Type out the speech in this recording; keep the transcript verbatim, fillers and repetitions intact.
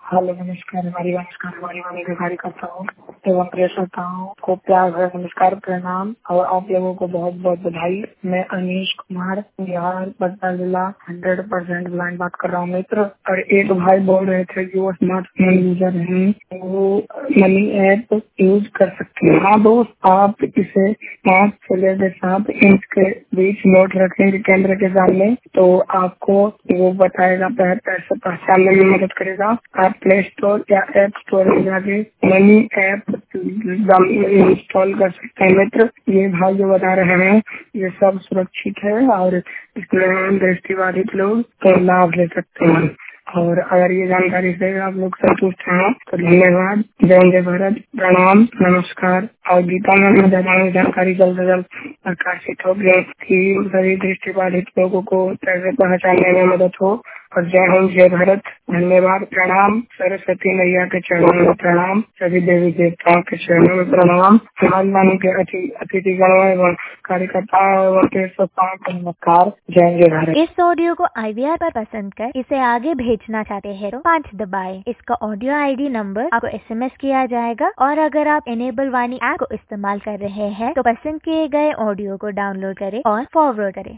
Hello नमस्कार, हमारी नमस्कार हमारी वाणी के कार्यकर्ताओं एवं प्रेक्षकों को प्यार भरा नमस्कार प्रणाम और आप लोगों को बहुत बहुत बधाई। मैं अनीश कुमार बिहार पटना जिला हंड्रेड परसेंट ब्लाइंड बात कर रहा हूँ मित्र। और एक भाई बोल रहे थे कि वो स्मार्टफोन यूजर हैं, वो मनी ऐप यूज कर सकते हैं। हाँ दोस्त, आप इसे पाँच से लेकर सात इंच के बीच नोट रखेंगे कैमरे के सामने तो आपको वो बताएगा, पैसे पहचानने में मदद करेगा। आप प्ले स्टोर या ऐप स्टोर में जाके मनी ऐप इंस्टॉल कर सकते हैं मित्र। ये भाई जो बता रहे हैं ये सब सुरक्षित है और इसमें हम दृष्टिबाधित लोग तो लाभ ले सकते हैं। और अगर ये जानकारी से आप लोग संतुष्ट हैं तो धन्यवाद। जय जय भारत, प्रणाम, नमस्कार। और गीता में जानकारी जल्द से जल्द प्रकाशित हो गई कि सभी दृष्टिबाधित लोगों को कैसे पहचानने में मदद हो। और जय हिंद, जय भारत, धन्यवाद, प्रणाम। सरस्वती मैया के चरणों में प्रणाम, सभी देवी देवताओं के चरणों में प्रणाम, हमारी वाणी के अतिथिगणों एवं कार्यकर्ताओं एवं प्रेक्षकों को नमस्कार। जय जय भारत। इस ऑडियो को आई वी आर पर पसंद कर इसे आगे भेजना चाहते हैं तो पाँच दबाएं। इसका ऑडियो आई डी नंबर आपको एस एम एस किया जाएगा। और अगर आप एनेबल वाणी ऐप को इस्तेमाल कर रहे हैं तो पसंद किए गए ऑडियो को डाउनलोड करें और फॉरवर्ड करें।